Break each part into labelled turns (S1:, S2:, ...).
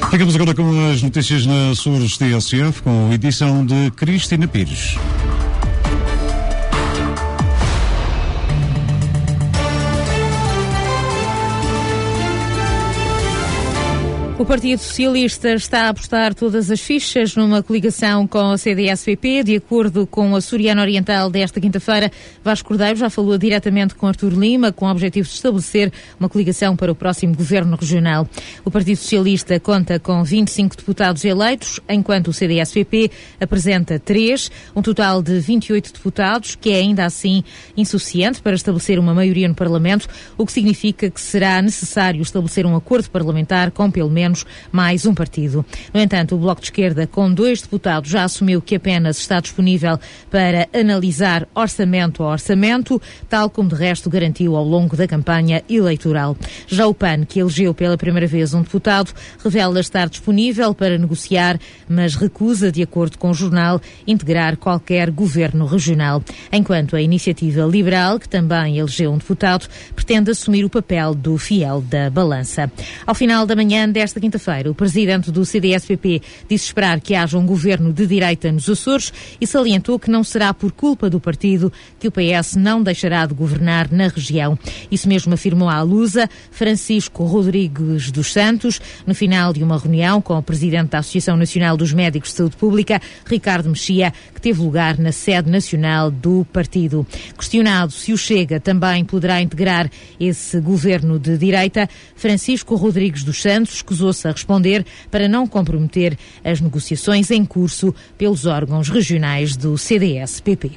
S1: Ficamos agora com as notícias na Açores TSF, com a edição de Cristina Pires.
S2: O Partido Socialista está a apostar todas as fichas numa coligação com a CDS-PP. De acordo com a Açoriana Oriental desta quinta-feira, Vasco Cordeiro já falou diretamente com Artur Lima, com o objetivo de estabelecer uma coligação para o próximo governo regional. O Partido Socialista conta com 25 deputados eleitos, enquanto o CDS-PP apresenta 3, um total de 28 deputados, que é ainda assim insuficiente para estabelecer uma maioria no Parlamento, o que significa que será necessário estabelecer um acordo parlamentar com pelo menos mais um partido. No entanto, o Bloco de Esquerda, com 2 deputados, já assumiu que apenas está disponível para analisar orçamento a orçamento, tal como de resto garantiu ao longo da campanha eleitoral. Já o PAN, que elegeu pela primeira vez um deputado, revela estar disponível para negociar, mas recusa, de acordo com o jornal, integrar qualquer governo regional. Enquanto a Iniciativa Liberal, que também elegeu um deputado, pretende assumir o papel do fiel da balança. Ao final da manhã desta quinta-feira, o presidente do CDS-PP disse esperar que haja um governo de direita nos Açores e salientou que não será por culpa do partido que o PS não deixará de governar na região. Isso mesmo afirmou à Lusa Francisco Rodrigues dos Santos, no final de uma reunião com o presidente da Associação Nacional dos Médicos de Saúde Pública, Ricardo Mexia, que teve lugar na sede nacional do partido. Questionado se o Chega também poderá integrar esse governo de direita, Francisco Rodrigues dos Santos escusou-se a responder para não comprometer as negociações em curso pelos órgãos regionais do CDS-PP.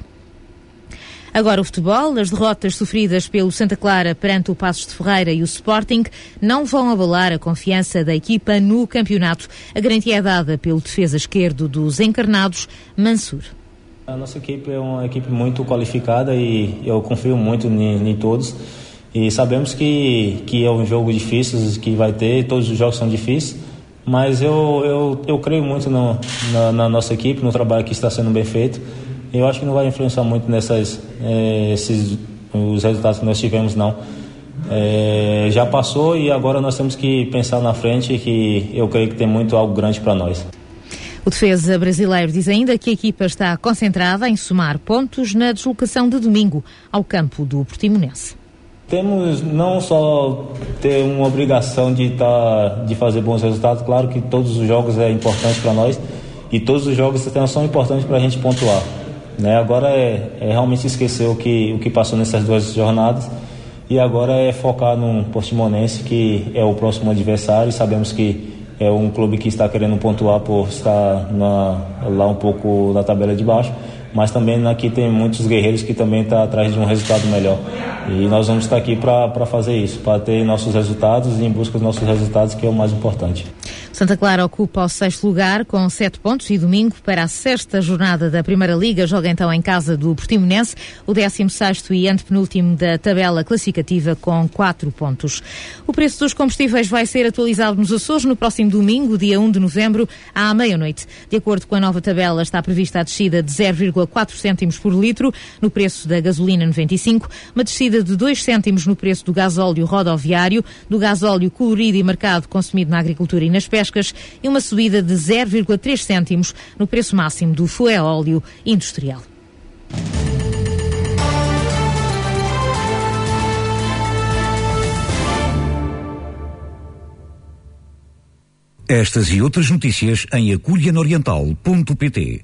S2: Agora o futebol. As derrotas sofridas pelo Santa Clara perante o Paços de Ferreira e o Sporting não vão abalar a confiança da equipa no campeonato. A garantia é dada pelo defesa esquerdo dos encarnados, Mansur.
S3: A nossa equipe é uma equipe muito qualificada e eu confio muito em todos. E sabemos que é um jogo difícil, que vai ter, todos os jogos são difíceis, mas eu creio muito na nossa equipe, no trabalho que está sendo bem feito. Eu acho que não vai influenciar muito os resultados que nós tivemos, não. Já passou e agora nós temos que pensar na frente, que eu creio que tem muito algo grande para nós.
S2: O defesa brasileiro diz ainda que a equipa está concentrada em somar pontos na deslocação de domingo ao campo do Portimonense.
S3: Temos não só ter uma obrigação de fazer bons resultados, claro que todos os jogos é importante para nós e todos os jogos são importantes para a gente pontuar, né? Agora é realmente esquecer o que passou nessas 2 jornadas e agora é focar no Portimonense, que é o próximo adversário, e sabemos que é um clube que está querendo pontuar por estar lá um pouco na tabela de baixo, mas também aqui tem muitos guerreiros que também estão atrás de um resultado melhor. E nós vamos estar aqui para fazer isso, para ter nossos resultados e em busca dos nossos resultados, que é o mais importante.
S2: Santa Clara ocupa o 6º lugar com 7 pontos e domingo, para a 6ª jornada da Primeira Liga, joga então em casa do Portimonense, o 16º e antepenúltimo da tabela classificativa com 4 pontos. O preço dos combustíveis vai ser atualizado nos Açores no próximo domingo, dia 1 de novembro, à meia-noite. De acordo com a nova tabela, está prevista a descida de 0,4 cêntimos por litro no preço da gasolina 95, uma descida de 2 cêntimos no preço do gasóleo rodoviário, do gasóleo colorido e marcado consumido na agricultura e nas pescas, e uma subida de 0,3 cêntimos no preço máximo do fuel-óleo industrial.
S4: Estas e outras notícias em aculianoriental.pt.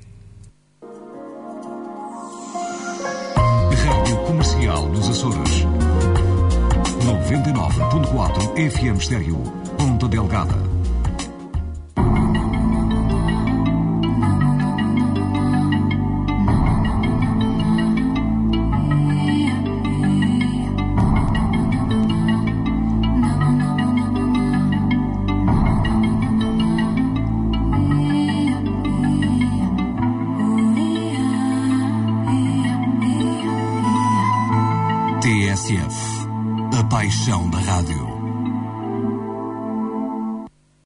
S5: Rádio Comercial dos Açores. 99.4 FM Estéreo. Ponta Delgada. TSF, a paixão da rádio.